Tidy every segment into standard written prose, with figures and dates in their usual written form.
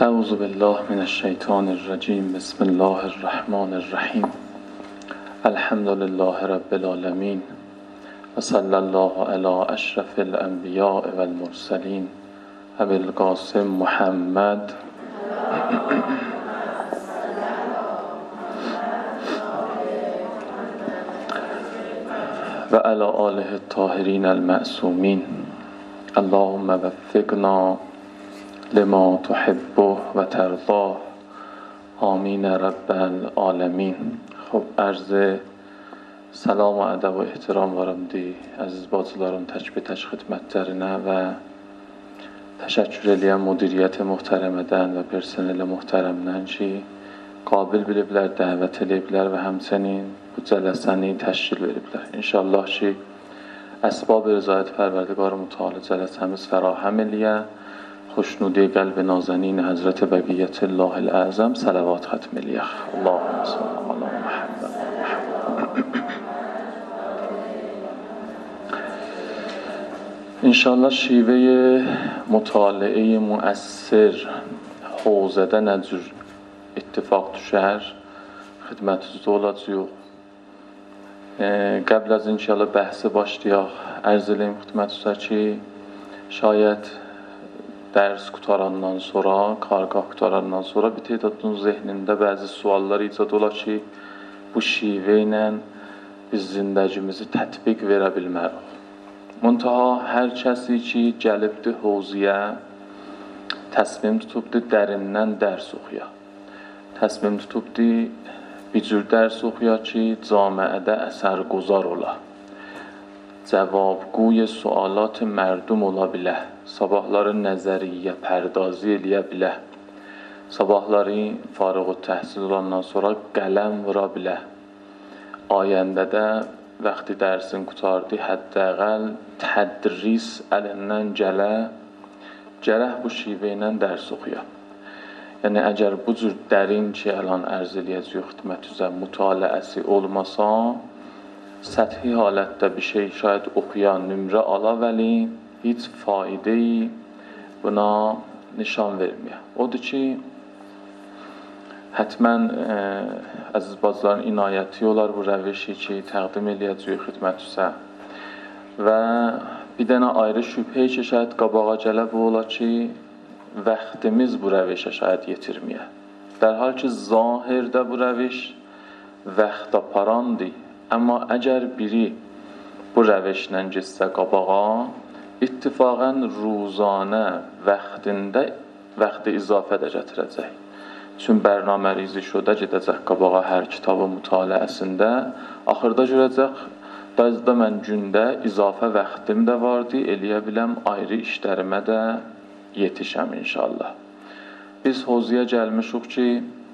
اعوذ بالله من الشیطان الرجیم. بسم الله الرحمن الرحیم. الحمد لله رب العالمین و صلی الله علی اشرف الانبیاء و المرسلین ابی القاسم محمد و علی آله الطاهرین المعصومین. اللهم وفقنا لما تحب و ترضاه. آمین رب العالمین. خب عرض سلام و ادب و احترام varım di aziz bacılarım, tək xidmətlərinə və təşəkkür eləyən müdiriyyət muhtərəmədən və personel muhtərəmdən ki, qabil biliblər, dəvət eləyiblər və həmçinin bu cələsəni təşkil veriblər. İnşallah ki, əsbab rızayət pərverdigar mütəali cələsəmiz fərahəm eləyə, خوشنودی قلب نازنین حضرت بقیت الله الاعظم صلوات ختم الیخ. اللهم صل علی محمد. انشالله شیوه مطالعه مؤثر حوزده نجور اتفاق düşər xidmətinizdə olacaq. قبل از انشالله بحث başlayaq, ərz eləyim xidmətinizə ki, şayət dərs qutarandan sonra, qarqah qutarandan sonra bir tədadın zehnində bəzi suallar icad olar ki, bu şivə ilə biz zindəcimizi tətbiq verə bilmərik. Muntaha hər kəsi ki, gəlibdir hovziyə, təsmim tutubdur dərindən dərs oxuya. Təsmim tutubdur bir cür dərs oxuya ki, camiədə əsərguzar ola. Cavabgوی sualat mərdum ola bilə. Sabahları nəzəriyyə pərdazi eləyə bilə. Sabahları fariğ təhsil olandan sonra qələm vura bilə. Ayəndə də vaxtı dərsin qutardı, həddəqəl tədris əlindən gələ, gərək bu şivə ilə dərs oxuya. Yəni, əgər bu cür dərin ki, əlan ərz eləyəcək xidmət üzə mütaliəsi olmasa, səthi halətdə bir şey şayət oxuyan nümrə ala vəli, heç faideyi buna nişan verməyə. Odur ki, hətmən əziz bacıların inayəti olar bu rəvişi ki, təqdim eləyəcək xidmət üzə. Və bir dənə ayrı şübhə ki, şayət qabağa gələ bu ola ki, vaxtimiz bu rəvişə şayət yetirməyə. Dərhal ki, zahirdə bu rəviş vaxt aparandır. Amma əgər biri bu rəvişlə getsə qabağa, ittifaqən ruzanə vaxtində vaxtı izafə də gətirəcək. Çün bərnamə rizi şoda gedəcək qabağa hər kitabın mütaliəsində. Axırda görəcək, da mən gündə izafə vaxtim də vardı, eləyə biləm ayrı işlərimə də yetişəm inşallah. Biz hoziyə gəlmişik ki,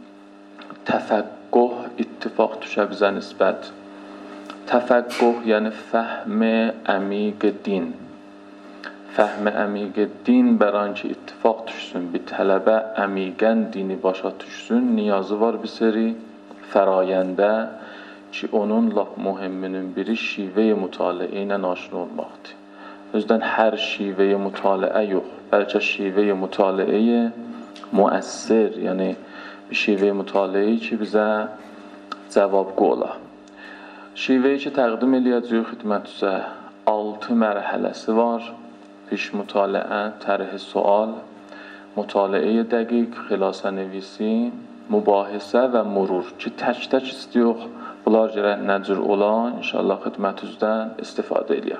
təfəqqüh ittifaq düşə bizə nisbət. Təfəqqüh yəni fəhm-i əmiq din. Fəhm-i əmiq din bəran ki, ittifaq düşsün, bir tələbə əmiqən dini başa düşsün, niyazı var bir seri fərayəndə ki, onun lap mühimminin biri şivə-i mütaliə ilə aşina olmaqdır. Özdən hər şivə-i mütaliə yox, bəlkə şivə-i mütaliə müəssir, yəni bir şivə-i mütaliə ki, bizə cavabqu ola. Şivəyi ki, təqdim eləyəcək xidmət üzə 6 mərhələsi var. Piş mütaliə, tərh-i sual, mütaliə dəqiq, xilasə nevisi, mübahisə və murur ki, tək-tək istəyək, bunlar gərək nəcür ola, inşallah xidmət üzdən istifadə eləyək.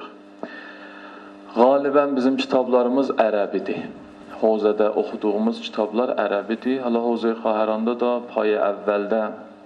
Qalibən bizim kitablarımız ərəbidir. Hovzədə oxuduğumuz kitablar ərəbidir. Hala Hovzə-i Xahəranda da payı əvvəldə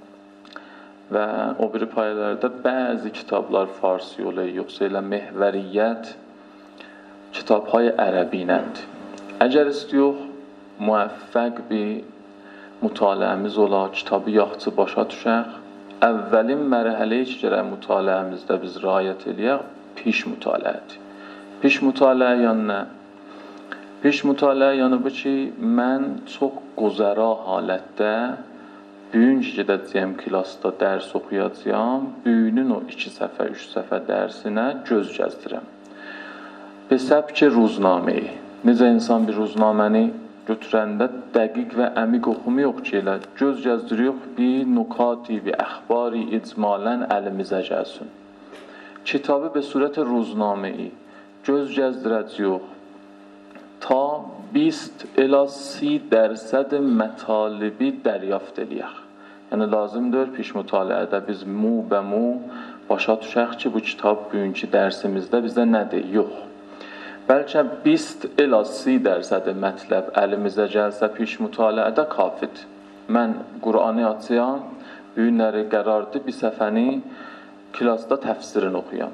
və o biri payələrdə bəzi kitablar farsi ola, yoxsa elə mehvəriyyət kitabhay ərəbi iləndir. Əgər istəyək, müvəffəq bir mütaliəmiz ola, kitabı yaxçı başa düşək, əvvəlin mərhələyi ki, gərək mütaliəmizdə biz riayət eləyək, piş mütaliədir. Piş mütaliə yəni nə? Piş mütaliə yəni bu ki, mən çox quzəra halətdə bugün ki, gedəcəyəm klasda dərs oxuyacağam, bugünün o 2 səfə, 3 səfə dərsinə göz gəzdirəm. Bəsəb ki, ruznaməyi. Necə insan bir ruznaməni götürəndə dəqiq və əmiq oxumu yox ki elə. Göz gəzdiriyor bir nukati, bir əxbari icmalən əlimizə gəlsin. Kitabı به صورت روزنامه‌ای göz gəzdirəcəyik ta 20 الی 30% مطالبی دریافت eləyək. Yəni lazımdır piş mütaliədə biz mu bə mu başa düşək ki, bu kitab bugünkü dərsimizdə bizə nədir? Yox. Bəlkə 20 الی 30% mətləb əlimizə gəlsə piş mütaliədə kafidir. Mən Qur'anı açıyam, bu günləri qərardır bir səfəni klasda təfsirini oxuyam.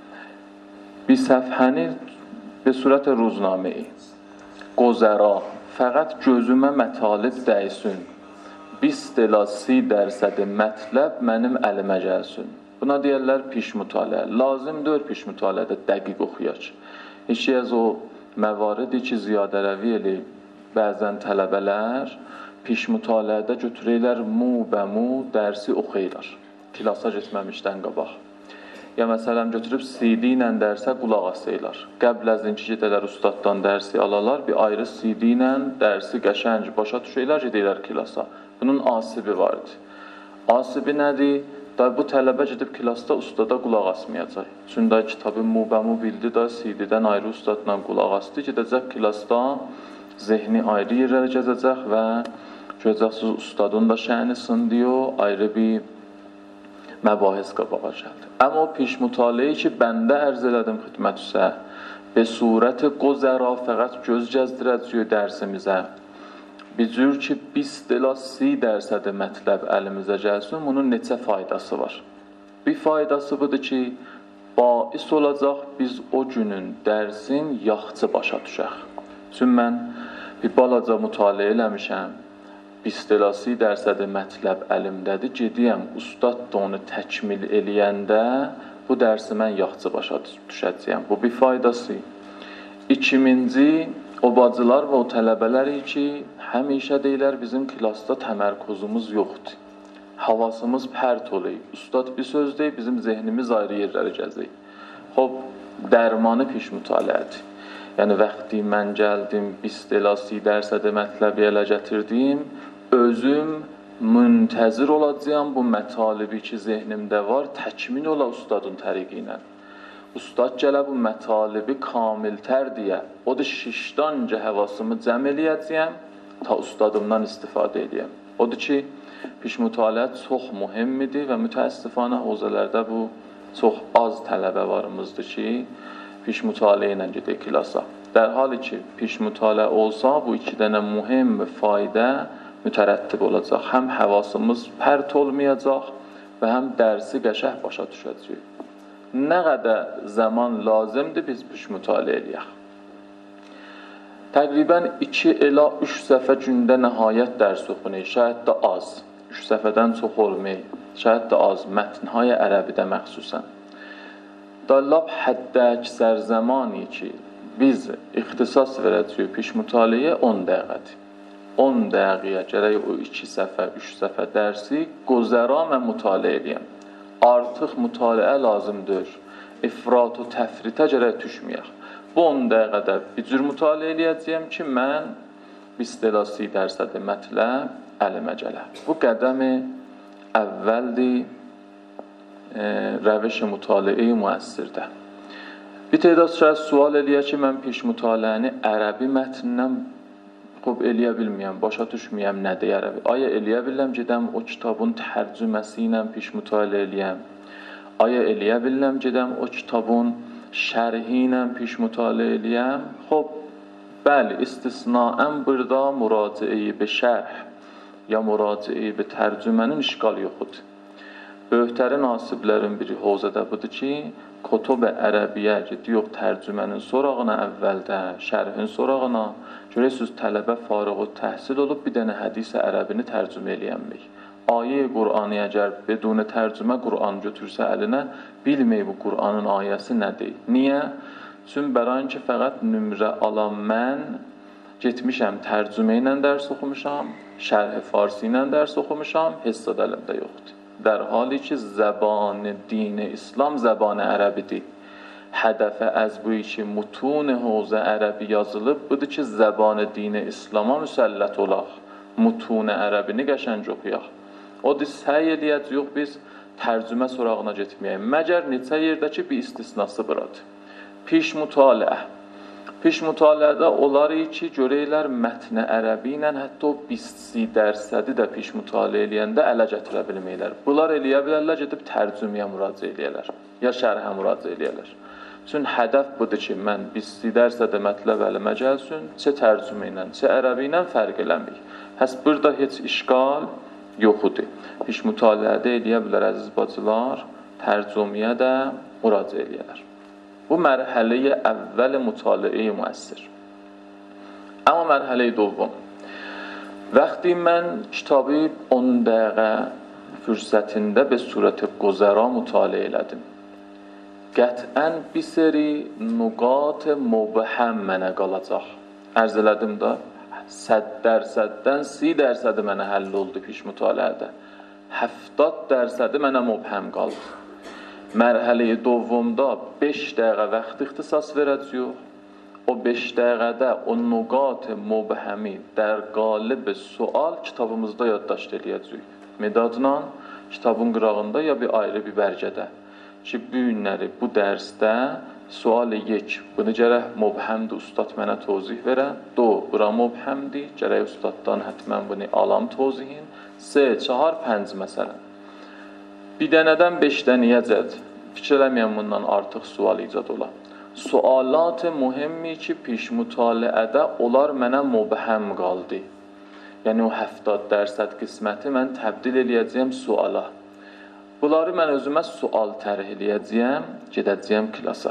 Bir səfhəni به صورت روزنامه‌ای قذرا فقط gözümə mətalib dəysin. 20 الی 30% mətləb mənim əlimə gəlsin. Buna deyirlər piş mütaliə. Lazımdır piş mütaliədə dəqiq oxuyaq. Yeki az o məvaridi ki, ziyadə rəvi eləyib. Bəzən tələbələr piş mütaliədə götürürlər mu bə mu dərsi oxuyurlar. Klasa getməmişdən qabaq. Ya məsələn götürüb CD ilə dərsə qulaq asırlar. Qəbl az inki gedələr ustaddan dərsi alalar, bir ayrı CD ilə dərsi qəşəng başa düşürlər, gedirlər klasa. Bunun asibi vardı. Asibi nədir? Da bu tələbə gedib klasda ustada qulaq asmayacaq. Çünki kitabı mu bə mu bildi da CD-dən ayrı ustadla qulaq asdı, gedəcək klasda zehni ayrı yerlərə gəzəcək və görəcəksiniz ustadın da şəni sındiyor, ayrı bir məbahis qabağa gəldi. Amma o piş mütaliəyi ki, bəndə ərz elədim xidmətüsə, به صورت قذرا fəqət göz gəzdirəcək dərsimizə, bir cür ki, 20 الی 30% mətləb əlimizə gəlsin, bunun neçə faydası var? Bir faydası budur ki, bais olacaq biz o günün dərsin yaxçı başa düşək. Çünki mən bir balaca mütaliə eləmişəm, 20 الی 30% mətləb əlimdədir, gediyəm, ustad da onu təkmil eləyəndə bu dərsi mən yaxçı başa düşəcəyəm. Bu bir faydası. İkinci, o bacılar və o tələbələri ki, həmişə deyilər bizim klasda təmərkuzumuz yoxdur. Havasımız pərt olayıb. Ustad bir söz deyib, bizim zehnimiz ayrı yerlərə gəzəyib. Xob, dərmanı piş mütaliədir. Yəni, vaxtı mən gəldim, 20 الی 30% mətləbi elə gətirdim, özüm müntəzir olacağım bu mətalibi ki, zehnimdə var, təkmin ola ustadın təriqi ilə. Ustad gələ bu mətalibi kamiltər deyə, o da şişdanca həvasımı cəm eləyəcəyəm, ta ustadımdan istifadə edəyəm. Odur ki, piş mütaliə çox mühimmidir və mütəəssifanə hozələrdə bu çox az tələbə varımızdır ki, piş mütaliə ilə gedək klasa. در حالی ki, piş mütaliə olsa, bu iki dənə mühim faydə mütərəttib olacaq. Həm həvasımız pərt olmayacaq və həm dərsi qəşəng başa düşəcəyik. Nə qədər zaman lazımdır biz piş mütaliə eləyək? Təqribən 2 ila 3 səfə gündə nəhayət dərs oxunur. Şayət də az. 3 səfədən çox olmayır. Şayət də az. Mətnهای ərəbidə məxsusən. Da lap həddə əksər zamani ki, biz ixtisas verəcəyik piş mütaliəyə 10 dəqiqədir. 10 dəqiqəyə gərək o 2 səfə, 3 səfə dərsi qozəra mən mütaliə eləyəm. Artıq mütaliə lazımdır. İfrat və təfritə gərək düşməyək. Bu 10 dəqiqədə bir cür mütaliə eləyəcəyəm ki, mən 20 الی 30% mətləb əlimə gələ. Bu qədəmi əvvəldir روش مطالعه müəssirdə. Bir تعداد şəxs sual eləyər ki, mən piş mütaliəni ərəbi mətnindən xob eləyə bilməyəm, başa düşməyəm nə deyir ərəbi. Aya eləyə biləm gedəm o kitabın tərcüməsi ilə piş mütaliə eləyəm. Aya eləyə biləm gedəm o kitabın şərhi ilə piş mütaliə eləyəm. Xob, bəli, istisnaən burada müraciə-i be şərh ya müraciə-i be tərcümənin işgal yoxudur. Böyükləri nasiblərin biri hozədə budur ki, kutub-i ərəbiyyə gidiyor tərcümənin sorağına əvvəldə, şərhin sorağına, görəsiniz tələbə fariğ təhsil olub bir dənə hədis-i ərəbini tərcümə eləyənmək. Ayə-i Qur'anı əgər bedun tərcümə Qur'an götürsə əlinə, bilməyib bu Qur'anın ayəsi nədir? Niyə? Çünki bəran ki, fəqət nümrə alan mən getmişəm, tərcümə ilə dərs oxumuşam, şərh-i farsi ilə dərs oxumuşam, hesad əlimdə yoxdur. در حالی که زبان دین اسلام زبان عربیdir. hədəfə az bu ki mutun hövzə ərəbi yazılıb, budur ki zəban din İslama müsəllət olaq, mutun ərəbini qəşəng oxuyaq. O da səy eləyəcəyik biz tərcümə sorağına getməyək. Məgər neçə yerdə ki bir istisnası buradır. Piş mütaliə. Piş mütaliədə olar ki görəklər mətn ərəbi ilə hətta 20% də piş mütaliə eləyəndə ələ gətirə bilməklər. Bunlar eləyə bilərlər, gedib tərcüməyə müraciə eləyərlər ya şərhə müraciə eləyərlər. Çünki hədəf budur ki, mən 20% mətləb əlimə gəlsin, çə tərcümə ilə, çə ərəbi ilə fərq eləməyik. Həs burada heç işgal yoxudur. Piş mütaliədə eləyə bilər əziz bacılar, tərcüməyə də müraciə eləyərlər. Bu mərhələyi əvvəl mütaliə müəssir. Amma mərhələyi dovam. Vəqti mən kitabı 10 dəqiqə fürsətində به صورت گذرا mütaliə elədim. Qətən bir seri nüqat mubham mənə qalacaq. Ərz elədim də 100%-dən 30% mənə həll oldu piş mütaliədə. 70% mənə mubham qaldı. Mərhələyi dovvumda 5 dəqiqə vaxt ixtisas verəcəyik. O 5 dəqiqədə o nüqat mubhami در قالب sual kitabımızda yaddaşt eləyəcəyik. Medadla kitabın qırağında ya bir ayrı bir bərgədə. Ki bu günləri bu dərsdə sual 1 bunu gərək mubhamdır ustad mənə tozih verə. 2 bura mubhamdır, gərək ustaddan həttəmən bunu alam tozihin. 3, 4, 5 məsələn. Bir dənədən 5 dənəyəcək. Fikirləməyəm bundan artıq sual icad ola. Sualat mühimmi ki piş mütaliədə onlar mənə mubham qaldı. Yəni o 70% qisməti mən təbdil eləyəcəyəm suala. Bunları mən özümə sual tərh eləyəcəyəm, gedəcəyəm klasa.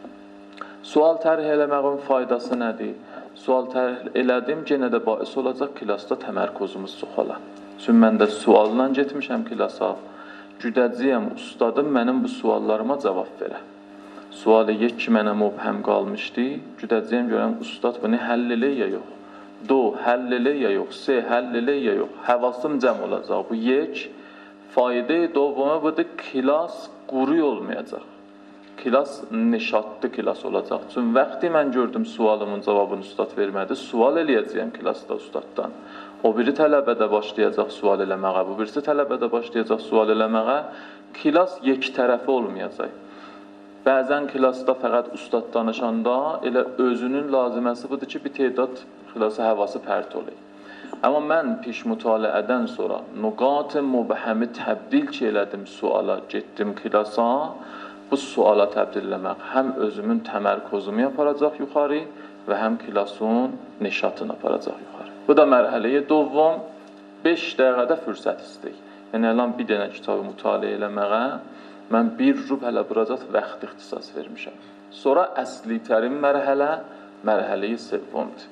Sual tərh eləməyin faydası nədir? Sual tərh elədim, yenə də bais olacaq klasda təmərküzümüz çoxala. Çünki mən də sualla getmişəm klasa. Güdəcəyəm ustadım mənim bu suallarıma cavab verə. Sualı 1 mənə mubham qalmışdı. Güdəcəyəm görəm ustad bunu həll elə ya yox. 2 həll elə ya yox. 3 həll elə ya yox. Həvasım cəm olacaq. Bu 1 fayda dovumu budur kilas quru olmayacaq. Kilas nişatlı kilas olacaq. Çünki vaxtı mən gördüm sualımın cavabını ustad vermədi. Sual eləyəcəyəm klasda ustaddan. O biri tələbədə başlayacaq sual eləməyə, bu birisi tələbədə başlayacaq sual eləməyə. Kilas yek tərəfi olmayacaq. Bəzən klasda fəqət ustad danışanda elə özünün laziməsi budur ki, bir tədad klasa həvası pərt olayım. Amma mən piş mütaliədən sonra nüqat mubhami təbdil ki elədim suala, getdim klasa, bu suala təbdil eləmək həm özümün təmərküzümü aparacaq yuxarı və həm klasun nişatını aparacaq yuxarı. Bu da mərhələyə dovam 5 dəqiqədə fürsət istəyik. Yəni, əlan bir dənə kitabı mütaliə eləməyə mən 1 rub hələ burada vaxt ixtisas vermişəm. Sonra əsli tərim mərhələyi sevvumdur.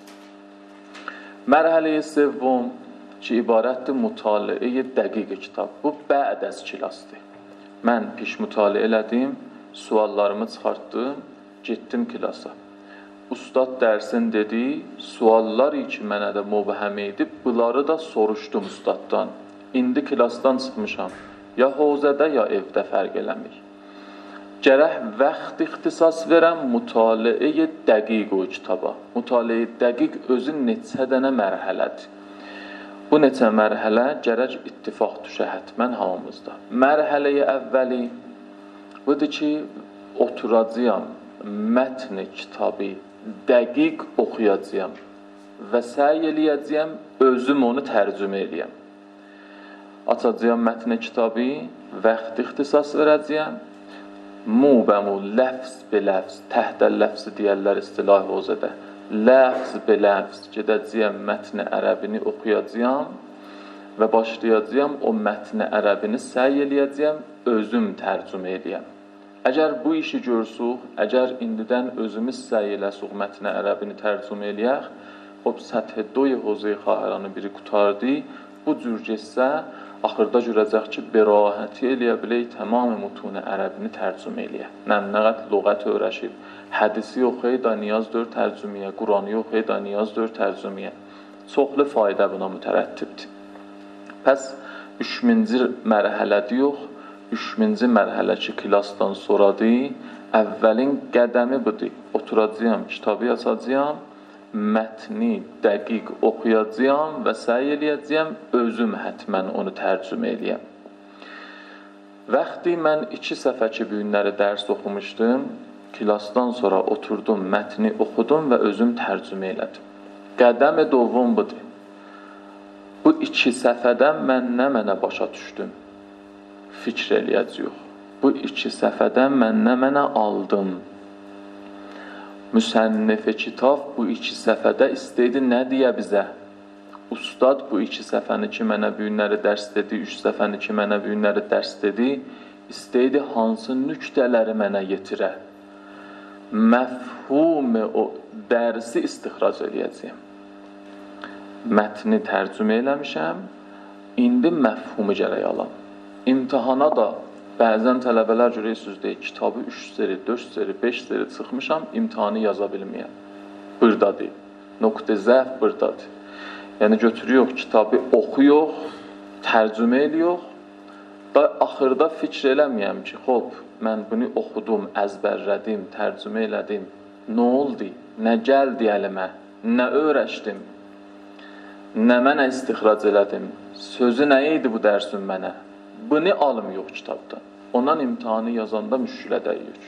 Mərhələyi sevvum ki, ibarətdir mütaliə dəqiq kitab. Bu bə'd əz kilasdır. Mən piş mütaliə elədim, suallarımı çıxartdım, getdim klasa. Ustad dərsin dedi, suallar ki mənə də mubham edib, bunları da soruşdum ustaddan. İndi klasdan çıxmışam. Ya hozədə ya evdə fərq eləmir. Gərək vaxt ixtisas verəm mütaliə dəqiq o kitaba. Mütaliə dəqiq özü neçə dənə mərhələdir. Bu neçə mərhələ gərək ittifaq düşə hətmən hamımızda. Mərhələyə əvvəli budur ki, oturacağam, mətn kitabı dəqiq oxuyacağam və səy eləyəcəyəm, özüm onu tərcümə eləyəm. Açacağım mətn kitabı, vaxt ixtisas verəcəyəm, mubəmu, ləfz be ləfz, təhdəl ləfzi deyərlər istilah hozədə. Ləfz be ləfz, gedəcəyəm mətn ərəbini oxuyacağım və başlayacağım o mətn ərəbini səy eləyəcəyəm, özüm tərcümə eləyəm. Əgər bu işi görsük, əgər indidən özümüz səy eləsək mətn ərəbini tərcümə eləyək, o səthi 2 hozəy xahiranı biri qutardı, bu cür getsə, axırda görəcək ki, berahəti eləyə bilək tamam mütun ərəbini tərcümə eləyə. Nə qəd lüğət öyrəşib, hədisi oxuyay da niyazdır tərcüməyə, Quranı oxuyay da niyazdır tərcüməyə. Çoxlu fayda buna mütərəttibdir. Pəs 3-cü mərhələdə yox, 30-cu mərhələ ki, klassdan sonradır, əvvəlin qədəmi budur. Oturacağam, kitabı açacağam, mətni dəqiq oxuyacağam və səy eləyəcəyəm, özüm hətmən onu tərcümə eləyəm. Vaxtı mən 2 səfə ki, bu günləri dərs oxumuşdum, klassdan sonra oturdum, mətni oxudum və özüm tərcümə elədim. Qədəmi dovam budur. Bu 2 səfədən mən nə mənə başa düşdüm? Fikr eləyəcəyik. Bu 2 səfədən mən nə mənə aldım? Müsənnif-i kitab bu 2 səfədə istəydi nə deyə bizə? Ustad bu 2 səfəni ki, mənə bu günləri dərs dedi, 3 səfəni ki, mənə bu günləri dərs dedi, istəydi hansı nüktələri mənə yetirə? Məfhumu o dərsi istixrac eləyəcəyim. Mətni tərcümə eləmişəm, indi məfhumu gərək alam. İmtihana da bəzən tələbələr görürsünüz deyir, kitabı 3 seri, 4 seri, 5 seri çıxmışam, imtihanı yaza bilməyəm. Buradadır. Nöqtə zəf buradadır. Yəni götürüyoruz, kitabı oxuyuq, tərcümə edirik. Da axırda fikr eləməyəm ki, xop, mən bunu oxudum, əzbərlədim, tərcümə elədim. Nə oldu? Nə gəldi əlimə? Nə öyrəşdim? Nə mənə istixrac elədim? Sözü nə idi bu dərsin mənə? Bunu alım yox kitabdan. Ondan imtihanı yazanda müşkülə dəyir.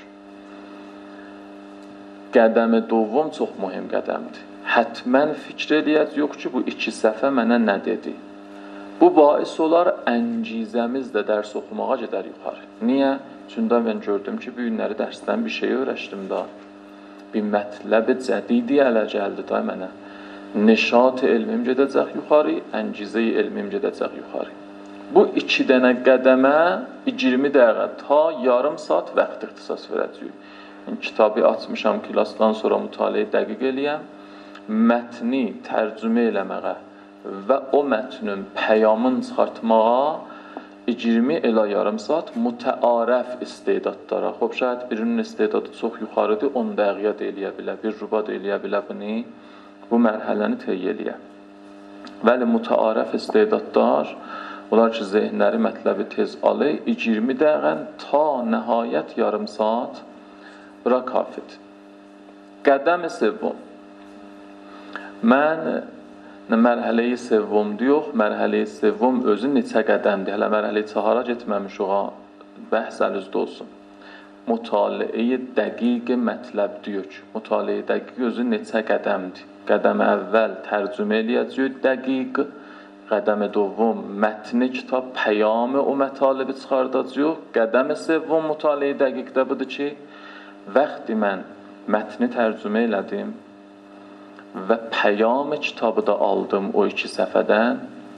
Qədəmi dovam çox mühüm qədəmdir. Hətmən fikr eləyəcək yox ki, bu 2 səhifə mənə nə dedi? Bu bahis olar əngizəmiz də dərs oxumağa gedər yuxarı. Niyə? Çünki mən gördüm ki, bu günləri dərsdən bir şey öyrəşdim da. Bir mətləb cədidi ələ gəldi da mənə. Neşat elmim gedəcək yuxarı, əngizə-i elmim gedəcək yuxarı. Bu 2 dənə qədəmə 20 dəqiqə ta yarım saat vaxt ixtisas verəcəyik. Yəni, kitabı açmışam, klassdan sonra mütaliə dəqiq eləyəm, mətni tərcümə eləməyə və o mətnin pəyamını çıxartmağa 20 ilə yarım saat mütəarəf istedadlara. Xoş, şayət birinin istedadı çox yuxarıdır, 10 dəqiqə də eləyə bilər, 1 ruba da eləyə bilər bunu, bu mərhələni təy eləyə. Vəli mütəarəf istedadlar, onlar ki, zehnləri mətləbi tez alır, 20 dəqiqən ta nəhayət yarım saat bura kafidir. Qədəm-i sevvum. Mən mərhələ-i sevvum diyox, mərhələ-i sevvum özü neçə qədəmdir. Hələ mərhələ-i çahara getməmiş oğa, bəhs əlüzdə olsun. Mütaliə-i dəqiq mətləb diyox. Mütaliə-i dəqiq özü neçə qədəmdir. Qədəm əvvəl tərcümə eləyəcək dəqiq, qədəm dovam mətni kitab pəyamı o mətalibi çıxardacaq. Qədəm sevvum mütaliə dəqiqdə budur ki, vaxtı mən mətni tərcümə elədim və pəyamı kitabı da aldım o 2 səfədən.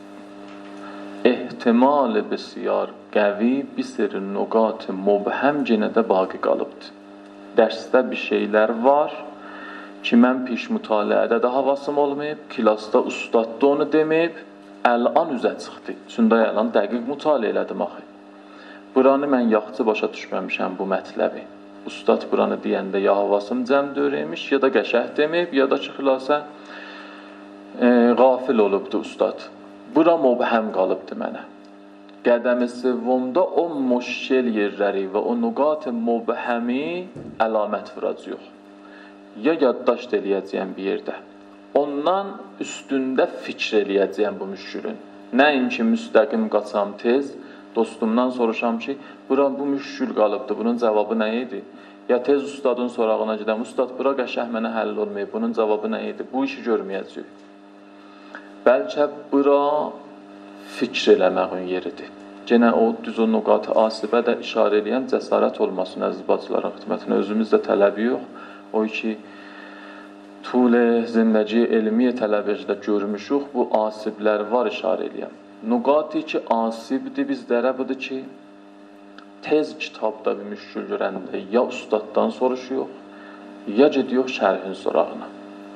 Ehtimal bəsiyar qəvi bir seri nöqat mübhəm yenə də baqi qalıbdır. Dərsdə bir şeylər var ki, mən piş mütaliədə də havasım olmayıb, klassda ustad da onu deməyib, əlan üzə çıxdı. Çünki əlan dəqiq mütaliə elədim axı. Buranı mən yaxçı başa düşməmişəm bu mətləbi. Ustad buranı deyəndə ya havasım cəm dörəymiş, ya da qəşəh deməyib, ya da ki, xülasə qafil olubdu ustad. Bura mübhəm qalıbdı mənə. Qədəm-i sevvumda o müşkil yerləri və o nüqat mübhəmi əlamət vuracaq. Ya yaddaşt eləyəcəyəm bir yerdə. Ondan üstündə fikr eləyəcəyəm bu müşkülün. Nəinki müstəqim qaçam tez, dostumdan soruşam ki, bura bu müşkül qalıbdı, bunun cavabı nə idi? Ya tez ustadın sorağına gedəm, ustad bura qəşəh mənə həll olmayıb, bunun cavabı nə idi? Bu işi görməyəcək. Bəlkə bura fikr eləməyin yeridir. Yenə o düz o nüqat-ı asibə də işarə eləyən cəsarət olmasın əziz bacıların xidmətinə. Özümüz də tələbi yox. O ki, tul zindəci elmiyə tələbəcdə görmüşük, bu asiblər var işarə eləyən. Nüqat-ı ki, asibdir bizlərə budur ki, tez kitabda bir müşkül görəndə ya ustaddan soruşuyor, ya gidiyor şərhin sorağına.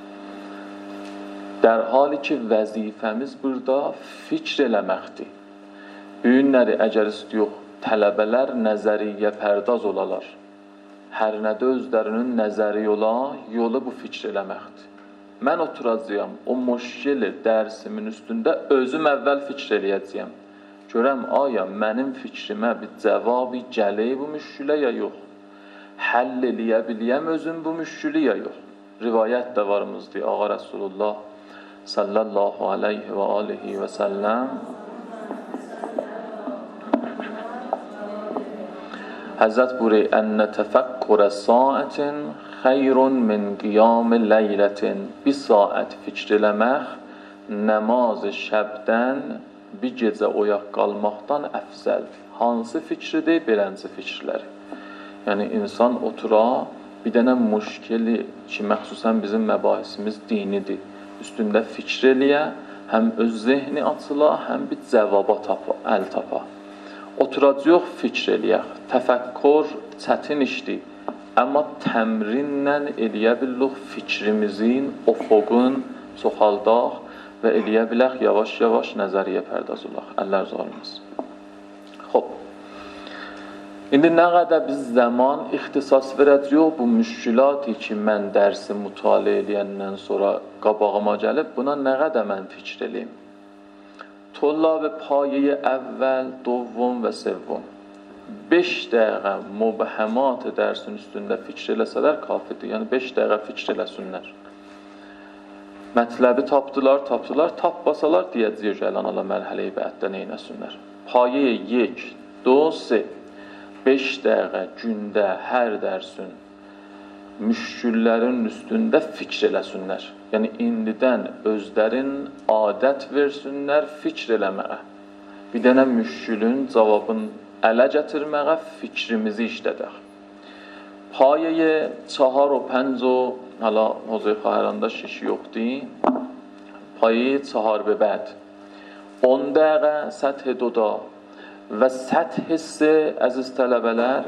Dərhali ki, vəzifəmiz burada fikr eləməkdir. Bu günləri əgər istiyor, tələbələr nəzəriyyə pərdaz olalar. Hər nədə özlərinin nəzəri yolu bu fikr eləməkdir. Mən oturacağım, o müşkili dərsimin üstündə özüm əvvəl fikr eləyəcəyəm. Görəm aya mənim fikrimə bir cavabı gəlir bu müşkülə ya yox. Həll eləyə biləyəm özüm bu müşkülü ya yox. Rivayət də varımızdır. Ağa Rasulullah sallallahu aleyhi və alihi və səlləm Həzrət buyuruyor enne tefekkure saatin hayrun min qiyam leyletin. Bir saat fikr eləmək namaz şəbdən bir gecə oyaq qalmaqdan əfzəldir. Hansı fikridir? Beləncə fikirlər. Yəni insan otura bir dənə müşkili ki, məxsusən bizim məbahisimiz dinidir. Üstündə fikr eləyə, həm öz zehni açıla, həm bir cavaba əl tapa. Oturacaq fikr eləyək. Təfəkkür çətin işdir. Amma təmrinlə eləyə bilirik fikrimizin, ofoqun çoxaldaq və eləyə bilək yavaş-yavaş nəzəriyyə pərdazolaq. Əllər zalimiz. Xob. İndi nə qədər biz zaman ixtisas verəcəyik bu müşkülatı ki, mən dərsi mütaliə eləyəndən sonra qabağıma gəlib, buna nə qədər mən fikr eləyim? Tullab payeye əvvəl, dovvum və sevvum 5 dəqiqə mübhəmat dərsin üstündə fikr eləsələr kafidir. Yəni 5 dəqiqə fikr eləsinlər. Mətləbi tapdılar, tapbasalar deyəcəyik gələn ala mərhələyi bəddə neynəsinlər. Payeye 1, 2, 3 5 dəqiqə gündə hər dərsin müşküllərin üstündə fikr eləsinlər. Yəni indidən özlərin adət versinlər fikr eləməyə. Bir dənə müşkülün cavabını ələ gətirməyə fikrimizi işlədək. Payeye 4 و 5 hala Hozey Xahranda 6 yoxdur. Payeye 4 به بعد 10 dəqiqə səth doda və səth hissi əziz tələbələr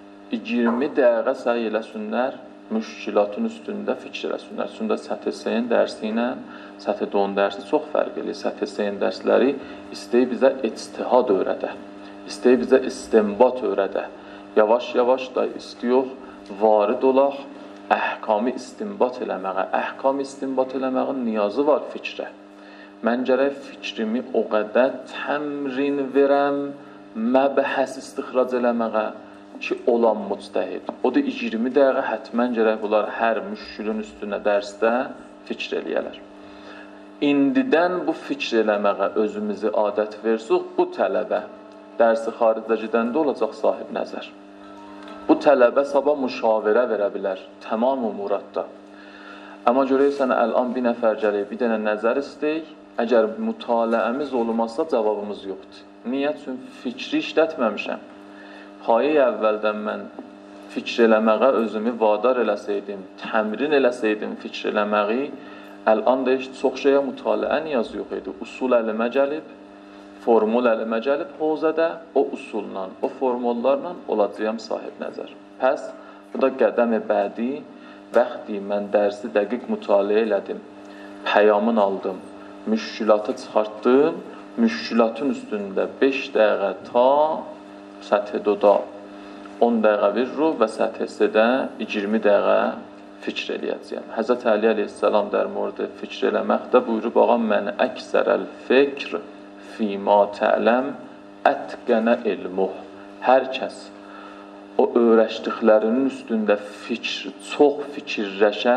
20 dəqiqə səy eləsinlər. Müşkilatın üstündə fikr eləsinlər. Üstündə səth hissin dərsi ilə səth don dərsi çox fərq eləyir. Səth hissin dərsləri istəyir bizə ictihad öyrədə. İstəyir bizə istinbat öyrədə. Yavaş-yavaş da istəyir varid olaq əhkamı istinbat eləməyə. Əhkamı istinbat eləməyin niyazı var fikrə. Mən gərək fikrimi o qədər təmrin verəm, məbəhəs istixrac eləməyə ki, olan müctəhid. O da 20 dəqiqə hətmən gərək bunlar hər müşkülün üstünə dərsdə fikr eləyələr. İndidən bu fikr eləməyə özümüzü adət versiq, bu tələbə dərsi xaricdə gedəndə olacaq sahib nəzər. Bu tələbə sabah müşavirə verə bilər, tamam umuratda. Amma görəysən, əlan bir nəfər gələk, bir dənə nəzər istəyik, əgər mütaliəmiz olmazsa cavabımız yoxdur. Niyə? Çünki fikri işlətməmişəm. Payə əvvəldən mən fikr eləməyə özümü vadar eləsəydim, təmrin eləsəydim fikr eləməyi, əlan da heç çox şeyə mütaliə niyaz yox idi. Usul əlimə gəlib, formul əlimə gəlib, hozədə o usulla, o formullarla olacağım sahib nəzər. Pəs, bu da qədəm-i bədi, vaxtı mən dərsi dəqiq mütaliə elədim, pəyamın aldım, müşkülatı çıxartdım, müşkülatın üstündə 5 dəqiqə ta səth doda 10 dəqiqə veririk və səth hissədə 20 dəqiqə fikr eləyəcəyəm. Həzrət Əli əleyhissalam der mورد fikr eləməkdə buyurub, ağam, mən əksərəl fikr fima tə'ləm ətqənə ilmuh. Hər kəs o öyrəşdiklərinin üstündə çox fikirləşə,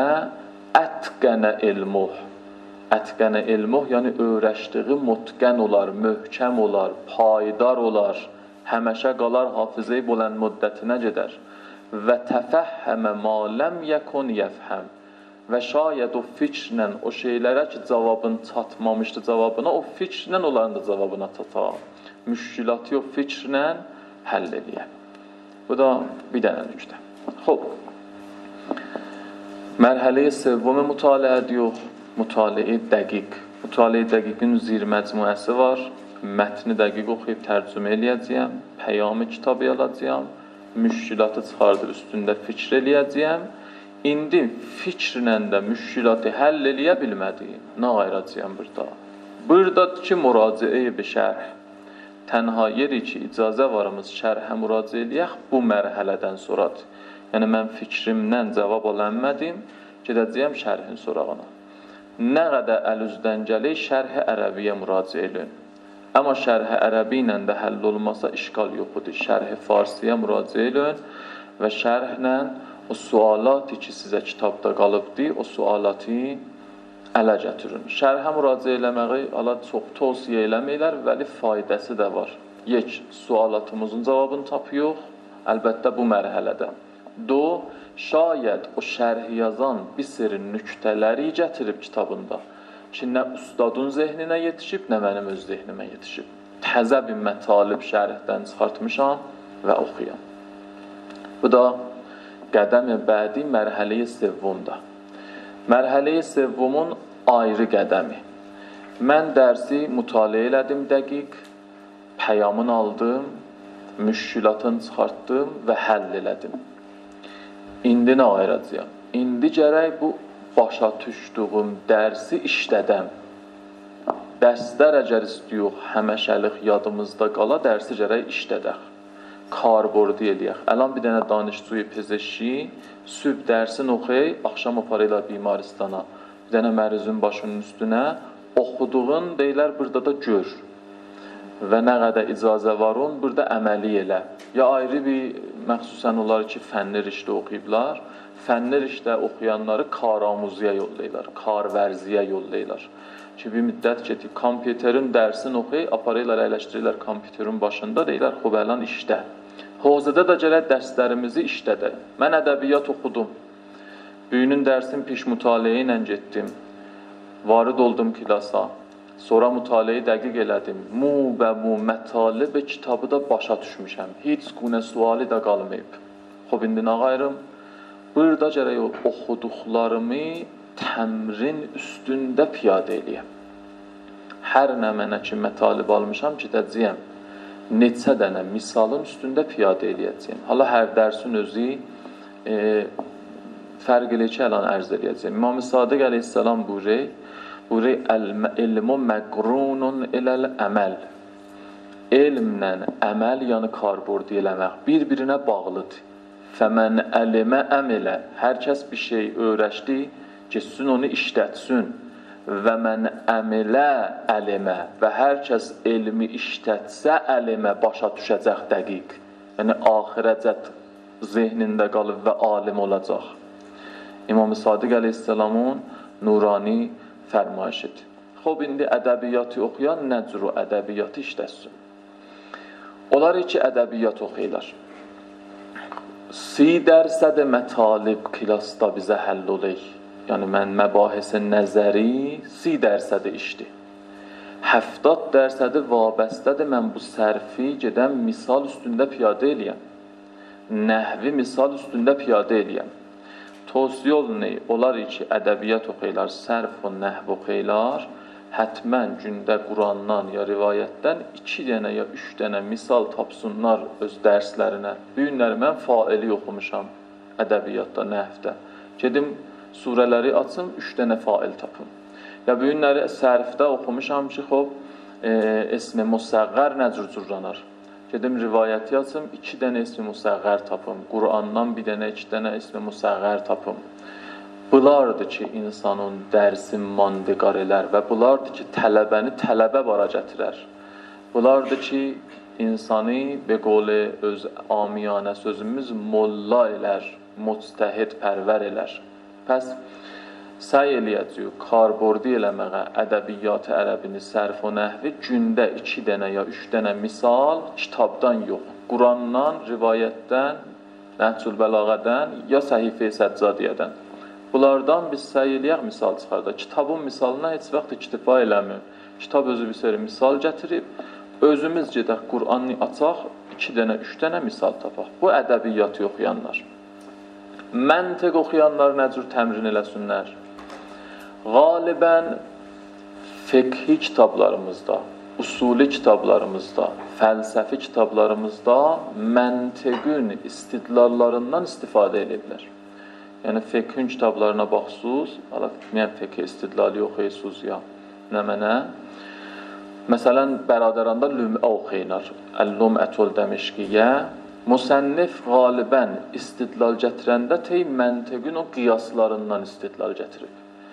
ətqənə ilmuh. Ətqənə ilmuh, yəni öyrəşdiyi mutqən olar, möhkəm olar, payidar olar, həməşə qalar, hafizəyi bulənd müddətinə gedər. Və təfəhhəmə ma ləm yəkun yəfhəm. Və şayət o fikrlə o şeylərə ki, cavabın çatmamışdı cavabına, o fikrlə onların da cavabına çata. Müşkilatı o fikrlə həll eləyək. Bu da bir dənə nüqtə. Xob. Mərhələ-i sevvumi mütaliə ediyor. Mütaliə dəqiq. Mütaliə dəqiqin zir məcmuəsi var. Mətni dəqiq oxuyub tərcümə eləyəcəyəm. Pəyamı kitabı alacağam. Müşkilatı çıxardır üstündə fikr eləyəcəyəm. İndi fikrlə də müşkilatı həll eləyə bilmədiyim. Nə ayıracağım burada? Buradakı müraciə-i bi şərh. Tənha yeri ki, icazə varımız şərhə müraciə eləyək, bu mərhələdən sonradır. Yəni, mən fikrimdən cavab alənmədim, gedəcəyəm şərhin sorağına. Nə qədər əl üzdən gəlir, şərh-i ərəbiyyə müraciə edin. Amma şərh ərəbi ilə də həll olmasa işgal yoxdur. Şərh farsiyə müraciə edin və şərhlə o sualatı ki sizə kitabda qalıbdı, o sualatı ələ gətirin. Şərhə müraciə eləməyi Allah çox tövsiyə eləmirlər, vəli faydası da var. یک, sualatımızın cavabını tapıyor, əlbəttə bu mərhələdə. Do, şayət o şərhi yazan bir seri nüktələri gətirib kitabında ki, nə ustadın zehninə yetişib, nə mənim öz zehnimə yetişib. Təzə bir mətalib şərhdən çıxartmışam və oxuyam. Bu da qədəm-i bədi mərhələ-i sevvumda. Mərhələ-i sevvumun ayrı qədəmi. Mən dərsi mütaliə elədim dəqiq, pəyamını aldım, müşkülatını çıxartdım və həll elədim. İndi nə ayıracağım? İndi gərək bu başa düşdüyüm dərsi işlədəm. Dərslər əgər istəyək, həməşəlik yadımızda qala, dərsi gərək işlədək. Karbordu eləyək. Əlan bir dənə danışçuyu pezeşki, sübh dərsin oxuy, axşam aparıyla bimaristana. Bir dənə mərizin başının üstünə, oxuduğun deyilər, burada da gör. Və nə qədər icazə varın, burada əməli elə. Ya ayrı bir, məxsusən onlar ki, fənni rişdə oxuyublar, fənni rişdə oxuyanları karamuziyyə yollayırlar, karvərziyə yollayırlar. Ki, bir müddət ki, kompüterin dərsini oxuy, aparıylar, əyləşdirirlər kompüterin başında, deyirlər, xubərlan işdə. Hozədə də gələk dərslərimizi işlədə. Mən ədəbiyyat oxudum. Büyünün dərsin piş mütaliə ilə getdim. Varid oldum klasa. Sonra mütaliəyi dəqiq elədim. Mu mətalib kitabı da başa düşmüşəm. Heç günə suali da qalmayıb. Xob, indi nə qayırım? Burada gərək oxuduqlarımı təmrin üstündə piyadə eləyəm. Hər nə mənə ki mətalib almışam, gedəcəyəm. Neçə dənə misalın üstündə piyadə eləyəcəyim. Hala hər dərsin özü fərq elə ki, əlan ərz eləyəcəyim. İmam-ı Sadiq əleyhissalam buyuruyor, elmu məqrunun iləl əməl. Elmlə əməl, yəni karbordu eləmək bir-birinə bağlıdır. Fəmən əlimə əmələ, hər kəs bir şey öyrəşdi, geçsin onu işlətsin. Və mən əmilə əlimə, və hər kəs elmi işlətsə əlimə başa düşəcək dəqiq. Yəni, axirəcət zehnində qalıb və alim olacaq. İmam-ı Sadiq əleyhissalamın nurani fərmayişidir. Xob, indi ədəbiyyatı oxuyan nə cür o ədəbiyyatı işləsin? Onlar ki, ədəbiyyat oxuyurlar. 30% mətalib klasda bizə həll olayıq. Yəni, mən məbahisə nəzəri 30% işdir. 70% vabəstədir, mən bu sərfi gedən misal üstündə piyadə eləyəm. Nəhvi misal üstündə piyadə eləyəm. Tövsiyə olun, onlar ki, ədəbiyyat oxuyurlar, sərf və nəhv oxuyurlar, hətmən gündə Qurandan ya rivayətdən 2 dənə ya 3 dənə misal tapsınlar öz dərslərinə. Bu günləri mən faili oxumuşam ədəbiyyatda, nəhvdə. Gedim, surələri açım, 3 dənə fail tapım. Ya bu günləri sərfdə oxumuşam ki, xob, ismi musəğər nə cür cürranar? Gedim, rivayəti açım, 2 dənə ismi musəğər tapım. Qurandan bir dənə, 2 dənə ismi musəğər tapım. Bunlardır ki, insanın dərsi mandiqar elər və bunlardır ki, tələbəni tələbə vara gətirər. Bunlardır ki, insanı, be qoli öz amiyanə sözümüz, molla elər, müctəhid pərvər elər. Pəs, səy eləyəcəyik, karbordu eləməyə, ədəbiyyat-ı ərəbini, sərf və nəhvi gündə 2 dənə ya 3 dənə misal kitabdan yox, Qurandan, rivayətdən, Nəhcül Bəlağədən ya Səhifə-i Səccadiyyədən. Bunlardan biz səy eləyək misal çıxardıq. Kitabın misalına heç vaxt iktifa eləmir. Kitab özü bir seri misal gətirib, özümüz gedək Quranı açaq, 2 dənə, 3 dənə misal tapaq. Bu ədəbiyyatı oxuyanlar. Məntiq oxuyanlar nə cür təmrin eləsinlər? Qalibən fiqhi kitablarımızda, usuli kitablarımızda, fəlsəfi kitablarımızda məntiqün istidlallarından istifadə edirlər. Yəni, fiqhin kitablarına baxsuz, mən fiqhi istidlali oxuyasuz ya, nə mənə? Məsələn, Bəradəranda lümə oxuyunar, Əl-Lum'ətul Dəmişqiyyə. Musənnif qalibən istidlal gətirəndə tey məntiqin o qiyaslarından istidlal gətirib.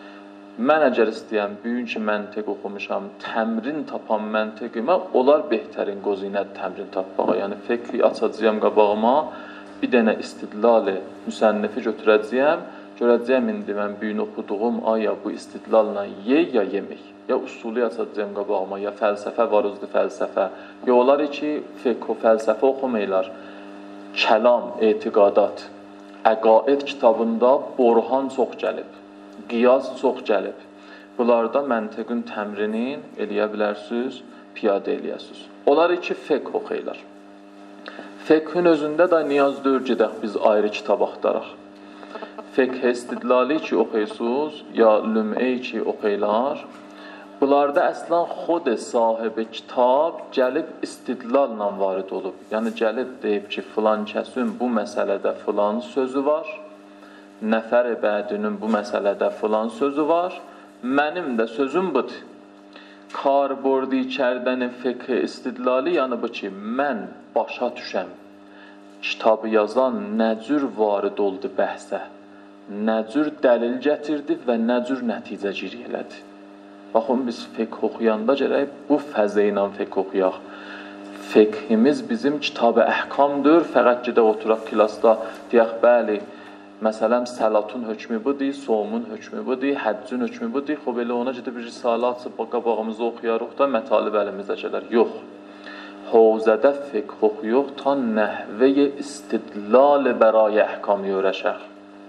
Mən əgər istəyəm, bugünkü məntiq oxumuşam, təmrin tapan məntiqimə, onlar behtərin qozinət təmrin tapmağa. Yəni, fiqhi açacağım qabağıma, bir dənə istidlali müsənnifi götürəcəyəm, görəcəyəm indi mən bugün oxuduğum aya bu istidlalla ya yemək, ya usulü açacağım qabağıma, ya fəlsəfə, varuzlu fəlsəfə, ya onlar ki, fiqh o fəlsəfə oxumaylar, kəlam, etiqadat, əqaid kitabında borhan çox gəlib. Qiyas çox gəlib. Bunlarda məntiqin təmrinin eləyə bilərsiniz, piyadə eləyəsiniz. Onlar iki fiqh oxuyurlar. Fiqhin özündə də niyaz deyil gedək biz ayrı kitab axtaraq. Fiqh istidlali ki oxuyursunuz, ya lüm'e ki oxuyurlar. Bunlarda əslən xod sahibi kitab gəlib istidlalla varid olub. Yəni gəlib deyib ki, filan kəsin bu məsələdə filan sözü var. Nəfər-i bədinin bu məsələdə filan sözü var, mənim də sözüm budur. Karbordi kərdənin fiqh istidlali yəni bu ki, mən başa düşəm, kitabı yazan nə cür varid oldu bəhsə, nə cür dəlil gətirdi və nə cür nəticə giri elədi. Baxın, biz fiqh oxuyanda gərək bu fəzə ilə fiqh oxuyaq. Fiqhimiz bizim kitab-ı əhkamdır, fəqət gedək oturaq kilasda deyək, bəli, məsələn, səlatun hökmü budur, somun hökmü budur, həccün hökmü budur. Xob, elə ona gedib bir risalə açıb qabağımızı oxuyarıq da mətalib əlimizə gələr. Yox. Havzədə fiqh oxuyuq ta nəhvəyə istidlal bərayə əhkamı öyrəşək.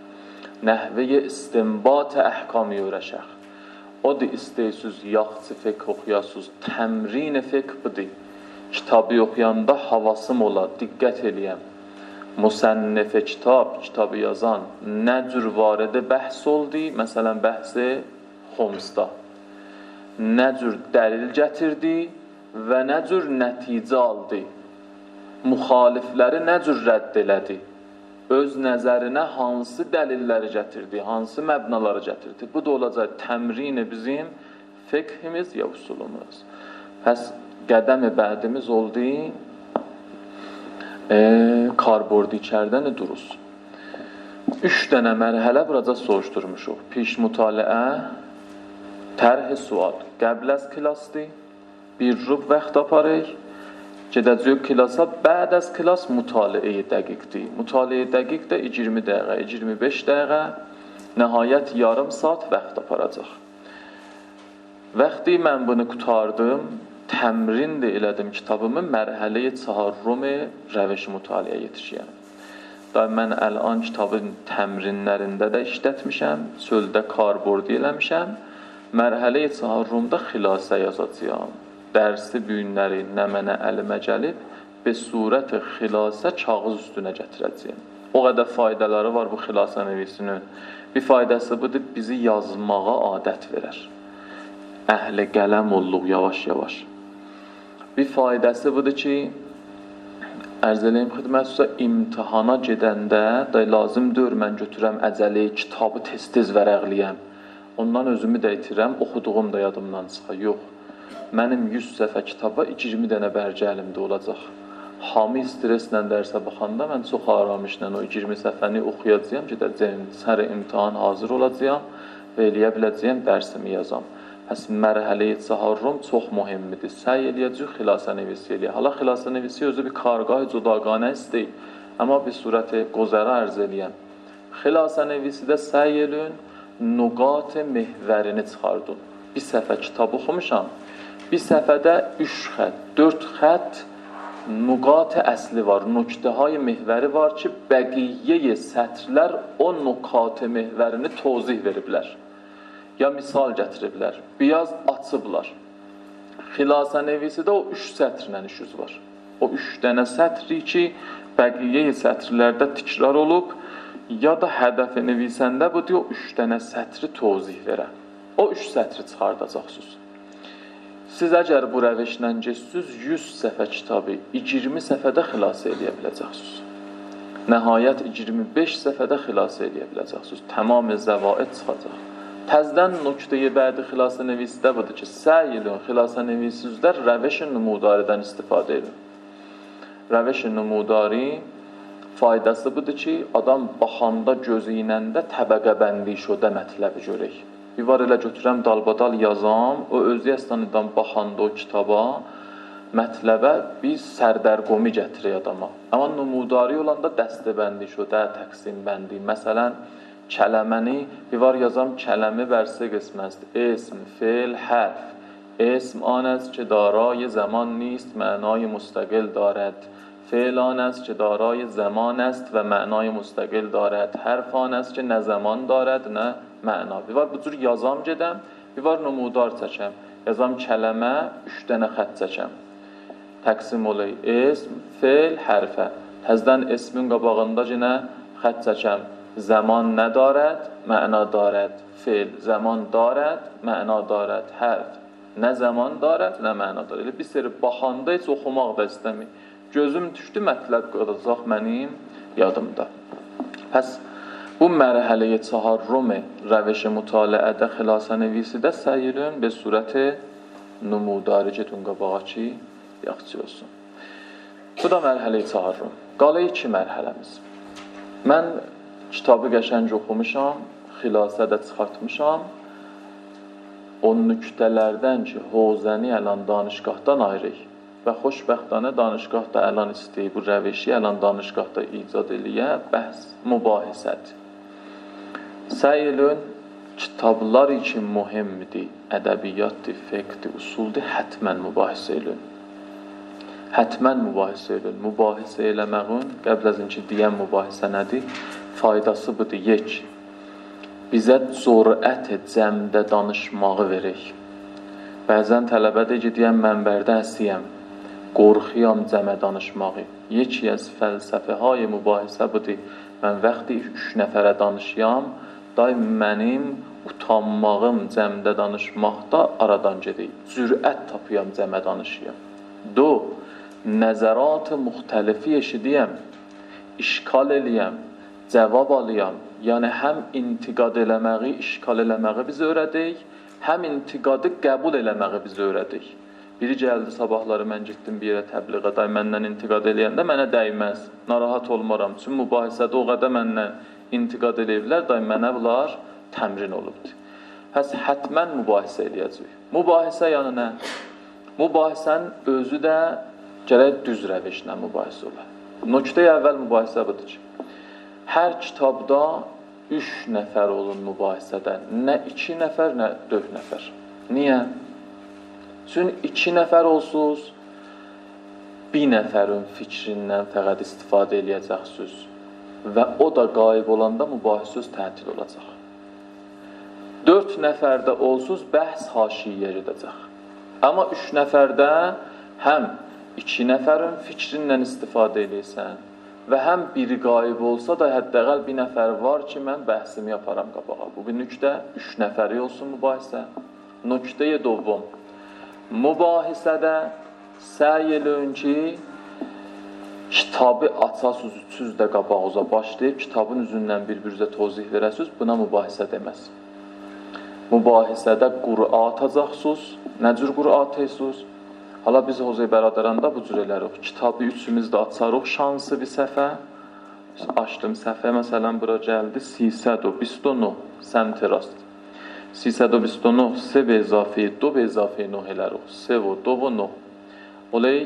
Nəhvəyə istinbat əhkamı öyrəşək. O da istəyirsiniz, yaxçı fiqh oxuyasınız, təmrin fiqh budur. Kitabı oxuyanda havasım ola, diqqət eləyəm. Musənnif kitabı yazan nə cür varidə bəhs oldu, məsələn, bəhsi xomsda, nə cür dəlil gətirdi və nə cür nəticə aldı, müxalifləri nə cür rədd elədi, öz nəzərinə hansı dəlilləri gətirdi, hansı məbnaları gətirdi. Bu da olacaq təmrini bizim fiqhimiz ya usulumuz. Pəs qədəm-i bədimiz oldu, karbordi kərdən duruz. 3 dənə mərhələ burada soruşturmuşuq. Piş mütaliə, tərh sual, qəbl az kilasdır, bir rub vaxt aparıq, gedəcək kilasa, bəd az kilas mütaliə dəqiqdir. Mütaliə dəqiq də 20 dəqiqə, 25 dəqiqə, nəhayət yarım saat vaxt aparacaq. Vaxtı mən bunu qutardım, təmrin də elədim kitabımı, mərhələ-i çaharrum-i rəviş mütaliə yetişiyəm. Mən ələn kitabın təmrinlərində də işlətmişəm, çöldə karbordi eləmişəm, mərhələ-i çaharrumda xilasə yazacağım. Dərsi büyünləri nə mənə əlimə gəlib, bir surət xilasə kağız üstünə gətirəcəyim. O qədər faydaları var bu xilasə nəvisinin. Bir faydası budur, bizi yazmağa adət verər. Əhli qələm olluq yavaş-yavaş. Bir faydası budur ki, ərz eləyim xidmətsə, imtihana gedəndə da lazımdır, mən götürəm əcəli, kitabı tez-tez vərəqləyəm. Ondan özümü də itirəm, oxuduğum da yadımdan çıxa. Yox, mənim 100 səhifə kitaba 20 dənə bərgə əlimdə olacaq. Hamı streslə dərsə baxanda mən çox aramışla o 20 səhifəni oxuyacağım, gedəcəyim, sərə imtihan hazır olacağım və eləyə biləcəyim dərsimi yazam. Pəs mərhələ-i çaharrum çox mühimmidir. Səy eləyəcək, xilasə nevisi eləyək. Hala xilasə nevisi özü bir karqah cudaqanə istəyir. Amma bir surəti qozara ərz eləyəm. Xilasə nevisi də səy elün, nuqat mehvərini çıxardın. Bir səhifə kitab oxumuşam. Bir səhifədə 3 xət, 4 xət nuqat əsli var, nöqtəhay mehvəri var ki, bəqiyyə sətrlər o nuqat mehvərini tozih veriblər. Ya misal gətiriblər, biraz açıblar. Xilasə nevisi də o 3 sətrlə işiniz var. O 3 dənə sətri ki, bəqiyyə sətrlərdə tikrar olub, ya da hədəfi nevisəndə bu diyor, 3 dənə sətri tozih verə. O 3 sətri çıxardacaqsınız. Siz əgər bu rəvişlə geçsiniz, 100 səhifə kitabı 20 səhifədə xilasə eləyə biləcəksiniz. Nəhayət 25 səhifədə xilasə eləyə biləcəksiniz. Tamam zəvaid çıxacaq. Təzdən nöqtəyə bədi xilasə nevisidə budur ki, səy edin, xilasə nevisizdə rəviş-i numudaridən istifadə edin. Rəviş-i numudari faydası budur ki, adam baxanda, gözü ilə də təbəqə bəndi şödə mətləbi görək. Bir var elə götürəm, dalbadal yazam, o özü əslən baxanda o kitaba, mətləbə bir sərdərqomi gətirir adama. Amma numudari olanda dəstəbəndi şudə, təqsim bəndi. Məsələn, kələməni bir var yazam, kələmi bər سه قسم است. اسم، فعل، حرف. اسم آن است که دارای زمان نیست، معنای مستقل دارد. فعل آن است که دارای زمان است و معنای مستقل دارد. حرف آن است که نه زمان دارد نه معنا. Bir var bu cür yazam gedəm, bir var numudar çəkəm. Yazam kələmə, 3 dənə xətt çəkəm. Təqsim olay, ism, fe'l, hərfə. Təzdən ismin qabağında yenə xətt çəkəm. Zaman nə darad? Məna darad. Fe'l zaman darad, məna darad. Hərf nə zaman darad, nə məna darad. Elə bir seri baxanda heç oxumaq da istəmir. Gözüm düşdü, mətləb qalacaq mənim yadımda. Pəs bu mərhələyə çaharrum روش مطالعه xilasanevisidə səyilün به صورت numudari getun qabağa ki, yaxşı olsun. Bu da mərhələyə çaharrum. Qalay 2 mərhələmiz. Mən kitabı qəşəng oxumuşam, xilasədə çıxartmışam. O nüktələrdən ki, hovzəni əlan danışqahdan ayırıq. Və xoşbəxtانه danışqahda əlan istəyib, bu rəvişi əlan danışqahda icad eləyə bəhs, mübahisədir. Səyilün kitablar üçün mühimdir, ədəbiyyatdır, fiqhdir, usuldur, hətmən mübahisə elün. Hətmən mübahisə elün. Mübahisə eləməğin, qəbl əzinki deyən mübahisə nədir? Faydası budur, yek. Bizə zürət cəmdə danışmağı verik. Bəzən tələbədə ki, deyən mənbərdə əsiyəm, qorxuyam cəmə danışmağı. Yeki az fəlsəfəhay mübahisə budur. Mən vaxtı 3 nəfərə danışıyam, daim mənim utanmağım cəmdə danışmaqda aradan gedir. Cürət tapıyam cəmə danışıyam. Nəzərat-ı müxtəlifi eşidiyəm, işkal eləyəm, cavab alıyam. Yəni, həm intiqad eləməyi, işkal eləməyi biz öyrədik, həm intiqadı qəbul eləməyi biz öyrədik. Biri gəldi, sabahları mən getdim bir yerə təbliğə, day məndən intiqad eləyəndə mənə dəyməz, narahat olmaram. Çünki mübahisədə o qədər məndən intiqad eləyirlər, day mənə bunlar təmrin olubdur. Həs hətmən mübahisə eləyəcək. Mübahisə yəni nə? Mübahisənin özü də gərək düz rəvişlə mübahisə olar. Nöqtəyə əvvəl mübahisə budur ki, hər kitabda 3 nəfər olun mübahisədə. Nə 2 nəfər, nə 4 nəfər. Niyə? Çünki 2 nəfər olsunuz, 1 nəfərin fikrindən fəqət istifadə eləyəcəksiniz və o da qayıb olanda mübahisə tətil olacaq. 4 nəfərdə olsunuz, bəhs haşiyə gedəcək. Amma 3 nəfərdə həm 2 nəfərin fikrindən istifadə eləyirsən və həm biri qayıb olsa da həddəqəl 1 nəfər var ki, mən bəhsimi yaparam qabağa. Bu bir nöqtə, 3 nəfəri olsun mübahisə. Nöqtəyə dovvum. Mübahisədə səy elün ki, kitabı açasınız 300 də qabağıza başlayıb, kitabın üzündən bir-birinizə tozih verəsiniz, buna mübahisə deməz. Mübahisədə Qur'a atacaqsınız. Nə cür Qur'a atıyorsunuz? Hala biz Hozey Bəradəranda bu cür elərik. Kitabı üçümüz də açarıq, şansı bir səhvə. Açdım səhvə, məsələn, bura gəldi. 329, səmt rast. 329, 3 به اضافه 2 به اضافه 9 elərik. 3 و 2 و 9. Olay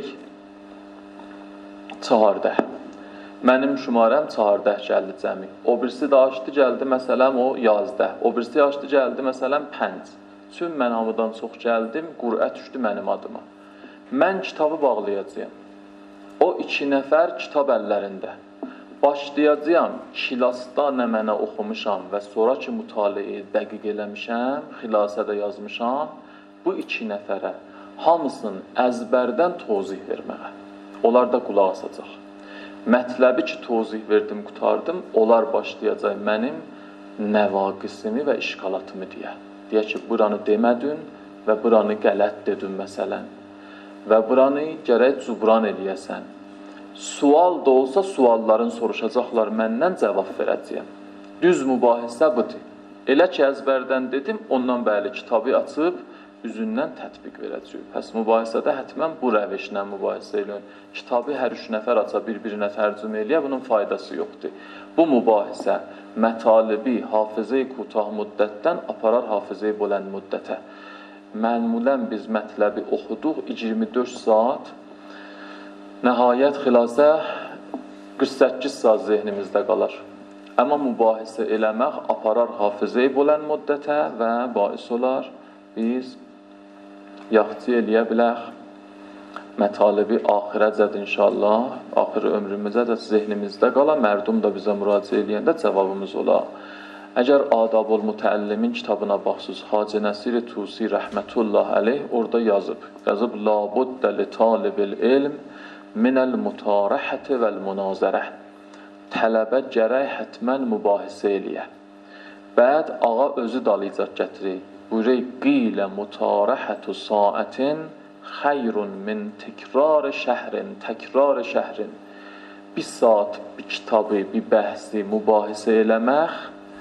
14. Mənim şumarəm 14 gəldi cəmi. O birisi də açdı gəldi, məsələn, o 11. O birisi açdı gəldi, məsələn, 5. Çün mən hamıdan çox gəldim, Qur'a düşdü mənim adıma. Mən kitabı bağlayacağım. O 2 nəfər kitab əllərində. Başlayacağım, xilasda nə mənə oxumuşam və sonraki mütaliə dəqiq eləmişəm, xilasədə yazmışam, bu 2 nəfərə hamısının əzbərdən tozih verməyə. Onlar da qulaq asacaq. Mətləbi ki, tozih verdim, qutardım, onlar başlayacaq mənim nəvaqisimi və işqalatımı deyə. Deyə ki, buranı demədin və buranı qələt dedin məsələn. Və buranı gərək cubran eləyəsən. Sual da olsa, sualların soruşacaqlar, məndən cavab verəcəyəm. Düz mübahisə budur. Elə ki, əzbərdən dedim, ondan bəli kitabı açıb, üzündən tətbiq verəcəyim. Pəs mübahisədə hətmən bu rəvişlə mübahisə eləyən. Kitabı hər 3 nəfər aça, bir-birinə tərcümə eləyə, bunun faydası yoxdur. Bu mübahisə mətalibi hafizə kotak müddətdən aparar hafizə bulənd müddətə. Məmulən biz mətləbi oxuduq 24 saat, nəhayət xilasə 48 saat zehnimizdə qalar. Amma mübahisə eləmək aparar hafizə bulənd müddətə və bais olar biz yaxçı eləyə bilək mətalibi axirəcəd inşallah, axır ömrümüzəcəd zehnimizdə qala, mərdum da bizə müraciə eləyəndə cavabımız ola. Əgər Adab-ül Mütəəllimin kitabına baxsınız, Hacı Nəsir Tusi rəhmətullah əleyh orada yazıb labuddə li talibil ilm minəl mutarəhəti vəl münazərə. Tələbə gərək hətmən mübahisə eləyə. Bəd ağa özü dalayacaq gətirir. Buyuruq qilə mutarəhətü saətin xeyrun min təkrar şəhrin. Bir saat bir kitabı, bir bəhsi mübahisə eləmək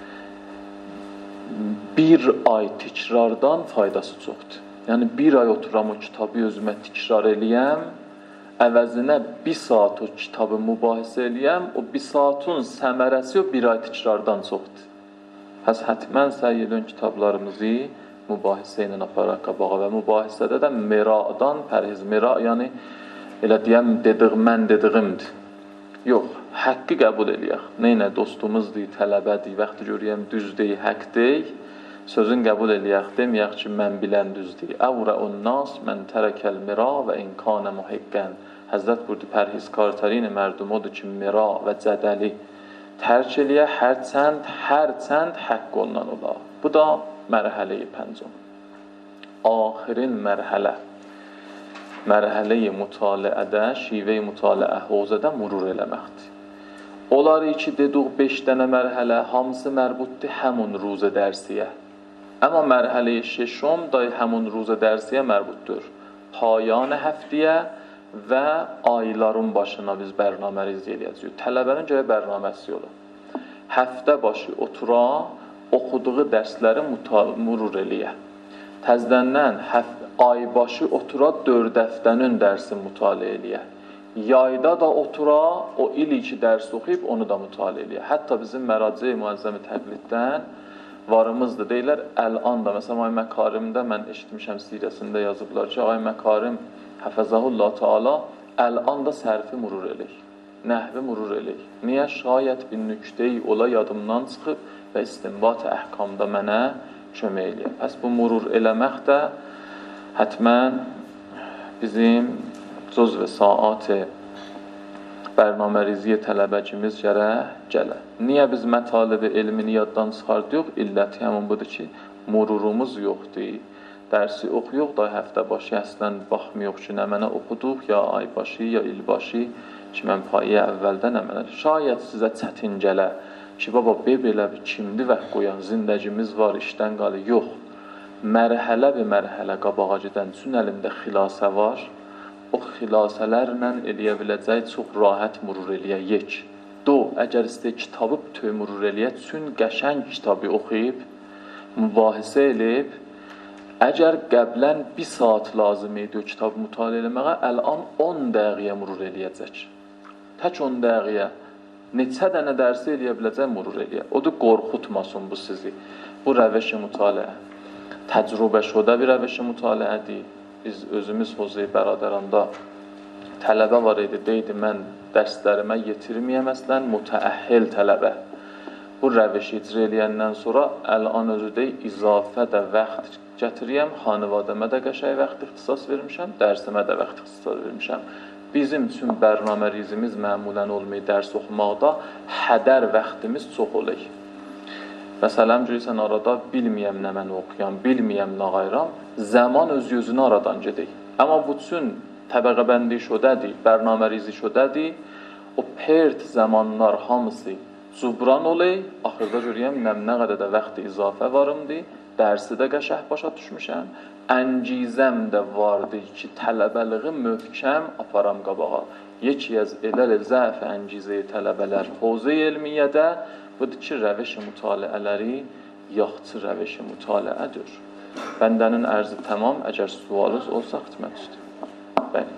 bir ay təkrardan faydası çoxdur. Yəni bir ay oturam o kitabı özümə təkrar eləyəm, əvəzinə bir saat o kitabı mübahisə eləyəm, o bir saatın səmərəsi o bir ay təkrardan çoxdur. Pəs hətmən səy edin kitablarımızı mübahisə ilə aparaq qabağa və mübahisədə də miradan pərhiz. Mira yəni elə deyəm mən dediyimdir. Yox, haqqı qəbul eləyək. Neynə dostumuzdur, tələbədir, vaxtı görəyəm düzdür, həqdir. Sözün qəbul eləyək, deməyək ki, mən bilən düzdür. Əvrəun nas mən tərəkəl mira və inkanə muhiqqən. Həzrət burada pərhizkartərin mərdum odur ki, mira və cədəli tərk eləyə, hərçənd haqq ondan ola. Bu da mərhələ-i pəncüm. Axirin mərhələ-i mütaliədə, şivə-i mütaliə hozədə murur eləməkdir. Onları ki, dedik 5 dənə mərhələ, hamısı mərbutdur həmun ruzə dərsiyə. Amma mərhələ-i şeşum da həmun ruzə dərsiyə mərbutdur. Payan həftəyə və ayların başına biz bərnaməriz eləyəcəyik. Tələbənin görə bərnaməsi olur. Həftə başı otura, oxuduğu dərsləri murur eləyə. Təzdəndən ay başı otura 4 həftənin dərsi mütaliə eləyə. Yayda da otura, o il iki dərs oxuyub onu da mütaliə eləyə. Hətta bizim Məraci-i Müəzzəmi Təqliddən varımızdır. Deyirlər, əl-an da, məsələn, Ay Məkarimdə mən eşitmişəm sirəsində yazıblar ki, Ay Məkarim, həfəzəhullah Teala, əl-an da sərfi murur eləyik. Nəhvi murur eləyik. Niyə? Şayət bir nüktəyi ola yadımdan çıxıb və istinbat-ı əhkamda mənə kömək eləyir. Pəs bu murur eləmək də hətmən bizim cüz və saat-ı bərnaməriziyə tələbəcimiz gələ. Niyə biz mətalibi elmini yaddan çıxardıq? İlləti həmin budur ki, mururumuz yoxdur. Dərsi oxuyuq da həftə başı əslən baxmıyıq ki, nə mənə oxuduq, ya ay başı, ya il başı ki, mən payı əvvəldə nə mənə. Şayət sizə çətin gələ ki, baba, belə bir kimdir və qoyan, zindəcimiz var, işdən qalı, yox. Mərhələ qabağa gedən üçün əlində xilasə var. O xilasələrlə eləyə biləcək çox rahat murur eləyək. Əgər istəyək kitabı bütöv murur eləyək üçün qəşəng kitabı oxuyub, mübahisə eləyib, əgər qəblən 1 saat lazım idi o kitabı mütaliə eləməyə, əl-an 10 dəqiqəyə murur eləyəcək. Tək 10 dəqiqəyə neçə dənə dərsi eləyə biləcək murur eləyək. O da qorxutmasın bu sizi. Bu rəvəş-i mütaliə təcrübə şudə bir rəvəş-i mütaliədir. Biz özümüz Hozey Bəradəranda tələbə var idi, deydi mən dərslərimə yetirməyəm əslən mütəəhhil tələbə. Bu rəvəşi icra eləyəndən sonra əl-an özü deyil, izafə də vaxt gətiriyəm, xanıvadəmə də qəşəng vaxt ixtisas vermişəm, dərsimə də vaxt ixtisas vermişəm. Bizim üçün bərnamərizimiz məmulən olmayı dərs oxumaqda hədər vaxtımız çox olur. Məsələn, görürsən, arada bilməyəm nə mən oxuyam, bilməyəm nə qayram, zaman öz gözünü aradan gedik. Amma bu üçün təbəqəbəndi şödədir, bərnamərizi şödədir, o pert zamanlar hamısı cubran olur, axırda görürəm, nə qədər də vaxtı izafə varımdır, dərsi də qəşəh başa düşmüşəm, əncizəm də vardı ki, tələbəliği möhkəm aparam qabağa. Yeki az eləl zəf əncizəyi tələbələr Hozey elmiyyədə, budur ki, rəviş-i mütaliələri yaxçı rəviş-i mütaliədir. Bəndənin ərzi tamam, əgər sualınız olsa xidmət üstü. Bəli.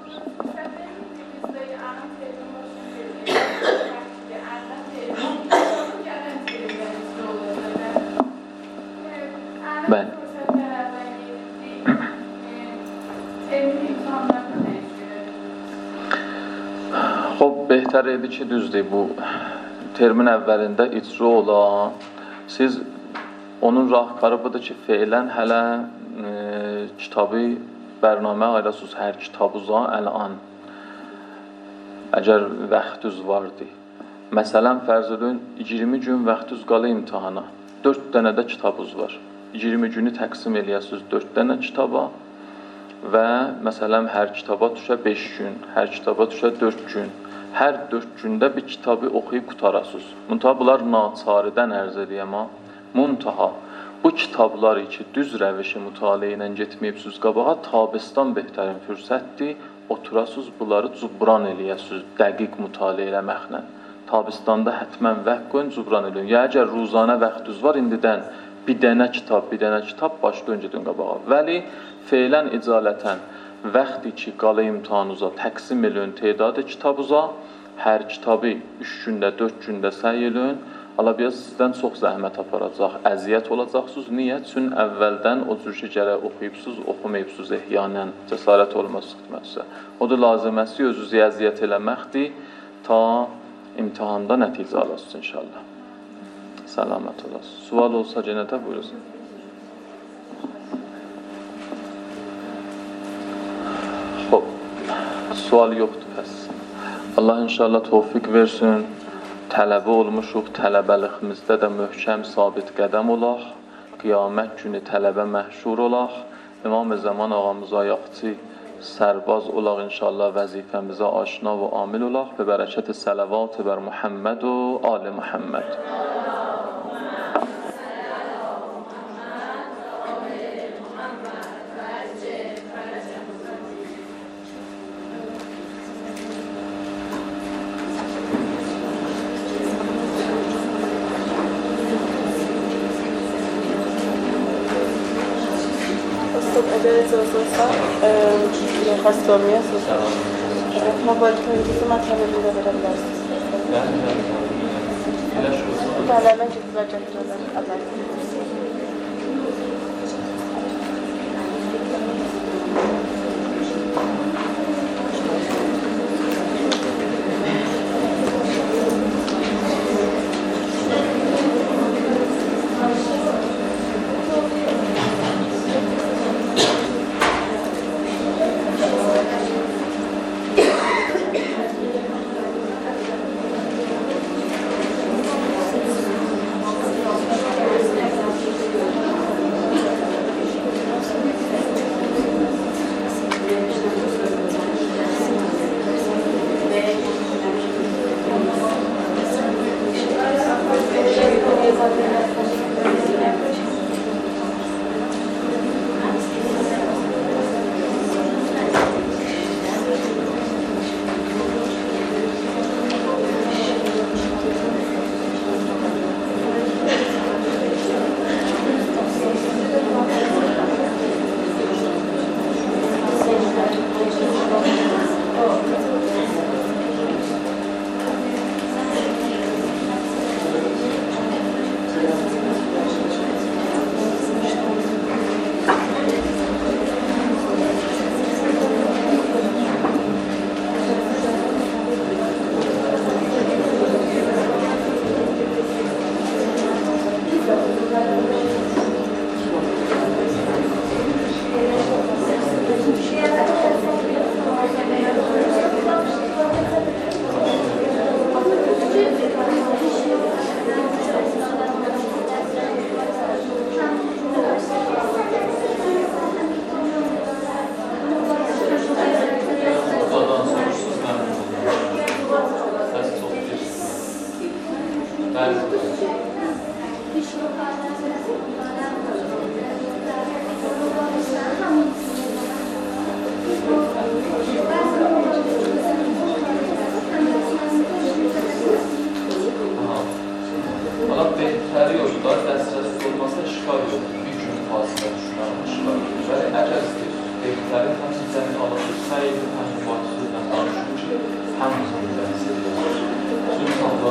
بله. خب بهتر idi ki düzdür bu termin əvvəlində icra olan siz onun rahkarı budur ki feilən hələ kitabı bərnamə ayırasınız hər kitabıza əl-an əgər vaxtınız vardı. Məsələn fərz edin 20 gün vaxtınız qalı imtahana. 4 dənə də kitabınız var. 20 günü təqsim eləyəsiniz 4 dənə kitaba və məsələn hər kitaba düşə 5 gün, hər kitaba düşə 4 gün. Hər 4 gündə bir kitabı oxuyub qutarasınız. Muntaha bunlar naçaridən ərz edəyəm ha. Muntaha bu kitabları ki düz rəvişi mütaliə ilə getməyibsiniz qabağa, tabistan behtərin fürsətdir. Oturasınız bunları cubran eləyəsiniz dəqiq mütaliə eləməklə. Tabistanda hətmən vəq qoyun, cubran eləyin. Ya əgər ruzanə vaxtınız var indidən bir dənə kitab başlayın gedin qabağa. Vəli feilən icalətən vaxtı ki qalı imtahanınıza təqsim eləyin tedadı kitabınıza, hər kitabı 3 gündə, 4 gündə səy eləyin. Ala-biraz sizdən çox zəhmət aparacaq, əziyyət olacaqsınız. Niyə? Çünki əvvəldən o cür ki gərək oxuyubsuz, oxumayıbsuz ehyanən, cəsarət olmaz xidmətsə. O da laziməsi özünüzü əziyyət eləməkdir ta imtihanda nəticə alasınız inşallah. Səlamət olasınız. Sual olsa cenətə buyursun. Xob, sual yoxdur pəs. Allah inşallah tövfiq versin. Tələbə olmuşuq, tələbəlikimizdə də möhkəm sabit qədəm olaq. Qiyamət günü tələbə məhşur olaq. İmam-ı Zaman ağamıza ayaqçı sərbaz olaq inşallah, vəzifəmizə aşina və amil olaq. Və bərəkət-i sələvat bər Muhammed və ali Muhammed. خواست دامیه ما باید که مطلب بیده بدم درست بله من که بجا دادم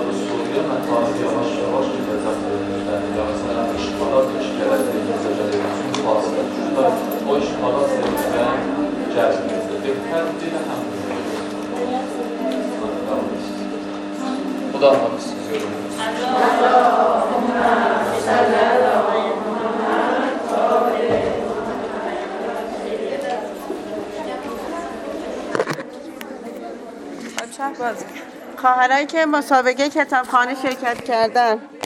Yavaş yavaş ki, شهبازی. خواهرایی که مسابقه کتابخوانی شرکت کردن